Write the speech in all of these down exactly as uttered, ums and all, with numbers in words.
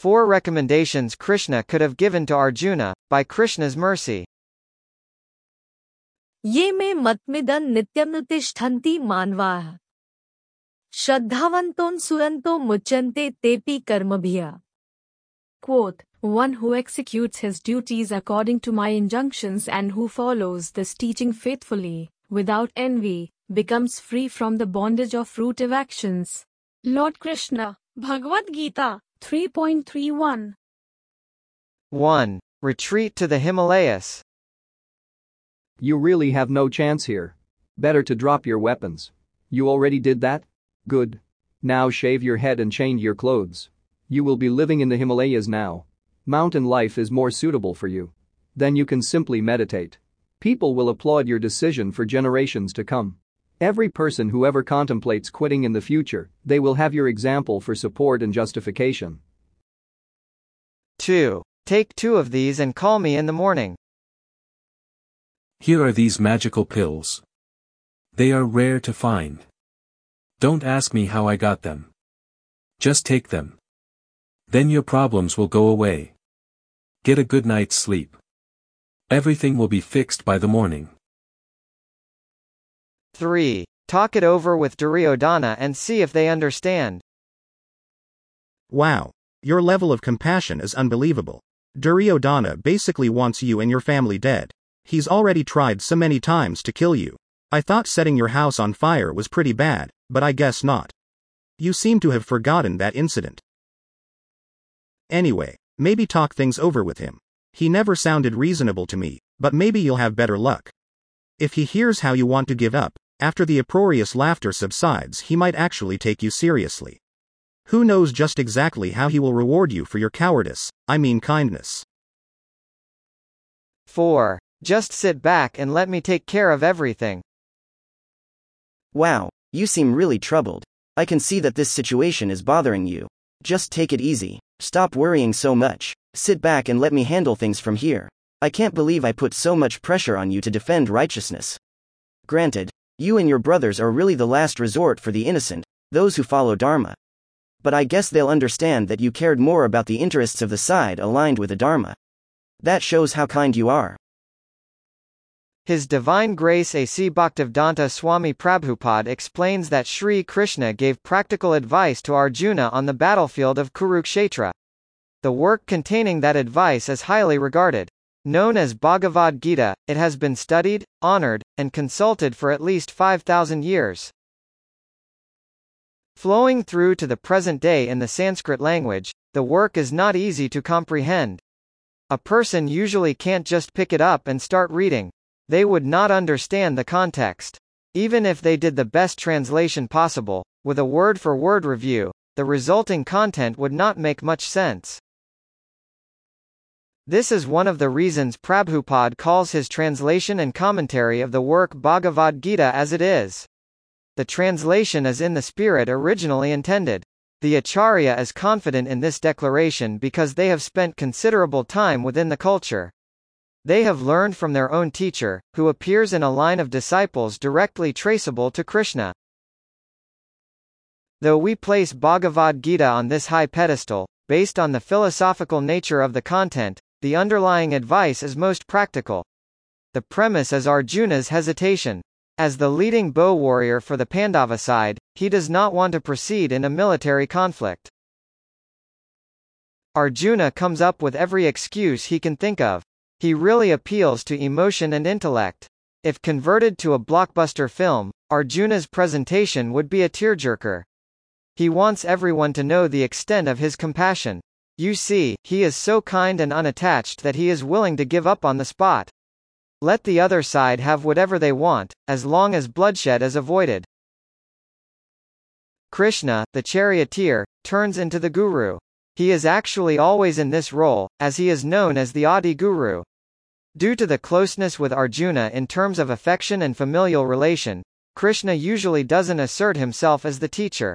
Four recommendations Krishna could have given to Arjuna, by Krishna's mercy. ये मे मतमिदं नित्यमुत्तिष्ठन्ति मानवाः श्रद्धावन्तो सुरन्तो मुच्यन्ते तेपि कर्मभिः. Quote, one who executes his duties according to my injunctions and who follows this teaching faithfully, without envy, becomes free from the bondage of fruitive actions. Lord Krishna, Bhagavad Gita, three point three one. one. Retreat to the Himalayas. You really have no chance here. Better to drop your weapons. You already did that? Good. Now shave your head and change your clothes. You will be living in the Himalayas now. Mountain life is more suitable for you. Then you can simply meditate. People will applaud your decision for generations to come. Every person who ever contemplates quitting in the future, they will have your example for support and justification. two. Take two of these and call me in the morning. Here are these magical pills. They are rare to find. Don't ask me how I got them. Just take them. Then your problems will go away. Get a good night's sleep. Everything will be fixed by the morning. three. Talk it over with Duryodhana and see if they understand. Wow. Your level of compassion is unbelievable. Duryodhana basically wants you and your family dead. He's already tried so many times to kill you. I thought setting your house on fire was pretty bad, but I guess not. You seem to have forgotten that incident. Anyway, maybe talk things over with him. He never sounded reasonable to me, but maybe you'll have better luck. If he hears how you want to give up, after the uproarious laughter subsides, he might actually take you seriously. Who knows just exactly how he will reward you for your cowardice, I mean kindness. four. Just sit back and let me take care of everything. Wow, you seem really troubled. I can see that this situation is bothering you. Just take it easy. Stop worrying so much. Sit back and let me handle things from here. I can't believe I put so much pressure on you to defend righteousness. Granted, you and your brothers are really the last resort for the innocent, those who follow Dharma. But I guess they'll understand that you cared more about the interests of the side aligned with the Dharma. That shows how kind you are. His Divine Grace A C Bhaktivedanta Swami Prabhupada explains that Sri Krishna gave practical advice to Arjuna on the battlefield of Kurukshetra. The work containing that advice is highly regarded. Known as Bhagavad Gita, it has been studied, honored, and consulted for at least five thousand years. Flowing through to the present day in the Sanskrit language, the work is not easy to comprehend. A person usually can't just pick it up and start reading. They would not understand the context. Even if they did the best translation possible, with a word-for-word review, the resulting content would not make much sense. This is one of the reasons Prabhupada calls his translation and commentary of the work Bhagavad Gita as it is. The translation is in the spirit originally intended. The Acharya is confident in this declaration because they have spent considerable time within the culture. They have learned from their own teacher, who appears in a line of disciples directly traceable to Krishna. Though we place Bhagavad Gita on this high pedestal, based on the philosophical nature of the content, the underlying advice is most practical. The premise is Arjuna's hesitation. As the leading bow warrior for the Pandava side, he does not want to proceed in a military conflict. Arjuna comes up with every excuse he can think of. He really appeals to emotion and intellect. If converted to a blockbuster film, Arjuna's presentation would be a tearjerker. He wants everyone to know the extent of his compassion. You see, he is so kind and unattached that he is willing to give up on the spot. Let the other side have whatever they want, as long as bloodshed is avoided. Krishna, the charioteer, turns into the guru. He is actually always in this role, as he is known as the Adi Guru. Due to the closeness with Arjuna in terms of affection and familial relation, Krishna usually doesn't assert himself as the teacher.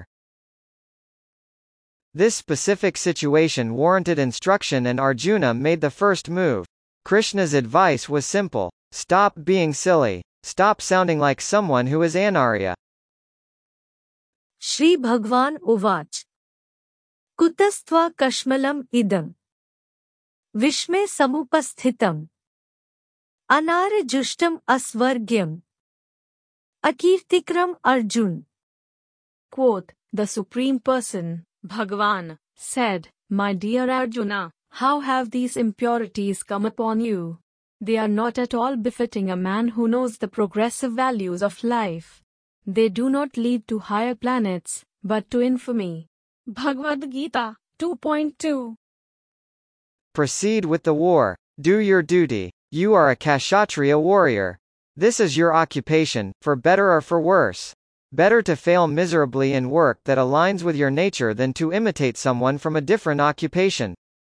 This specific situation warranted instruction and Arjuna made the first move. Krishna's advice was simple: stop being silly. Stop sounding like someone who is Anarya. Shri Bhagwan Uvach. कुतस्त्वा कश्मलम इदं विश्मे समुपस्थितम् अनार्यजुष्टम अस्वर्ग्यम अकीर्तिक्रम Arjun. Quoth, the Supreme Person, Bhagavan, said, My dear Arjuna, how have these impurities come upon you? They are not at all befitting a man who knows the progressive values of life. They do not lead to higher planets, but to infamy. Bhagavad Gita two point two. Proceed with the war. Do your duty. You are a Kshatriya warrior. This is your occupation, for better or for worse. Better to fail miserably in work that aligns with your nature than to imitate someone from a different occupation.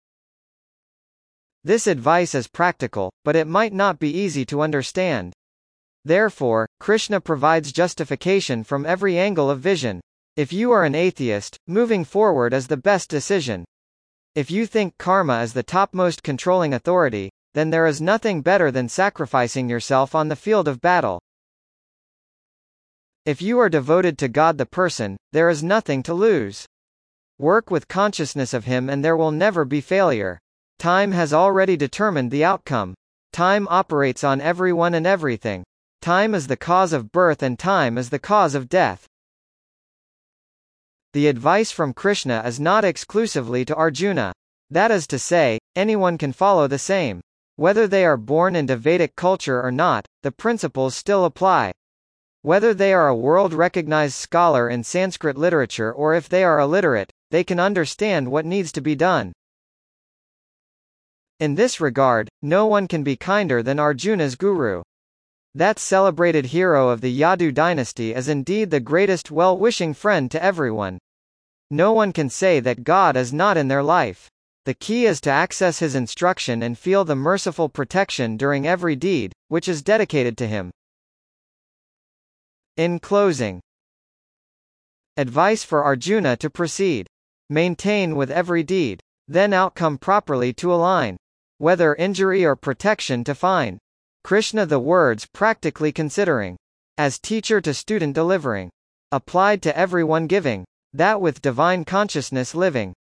This advice is practical, but it might not be easy to understand. Therefore, Krishna provides justification from every angle of vision. If you are an atheist, moving forward is the best decision. If you think karma is the topmost controlling authority, then there is nothing better than sacrificing yourself on the field of battle. If you are devoted to God the person, there is nothing to lose. Work with consciousness of Him and there will never be failure. Time has already determined the outcome. Time operates on everyone and everything. Time is the cause of birth and time is the cause of death. The advice from Krishna is not exclusively to Arjuna. That is to say, anyone can follow the same. Whether they are born into Vedic culture or not, the principles still apply. Whether they are a world-recognized scholar in Sanskrit literature or if they are illiterate, they can understand what needs to be done. In this regard, no one can be kinder than Arjuna's guru. That celebrated hero of the Yadu dynasty is indeed the greatest well-wishing friend to everyone. No one can say that God is not in their life. The key is to access His instruction and feel the merciful protection during every deed, which is dedicated to Him. In closing, advice for Arjuna to proceed. Maintain with every deed. Then outcome properly to align. Whether injury or protection to find. Krishna the words practically considering. As teacher to student delivering. Applied to everyone giving. That with divine consciousness living.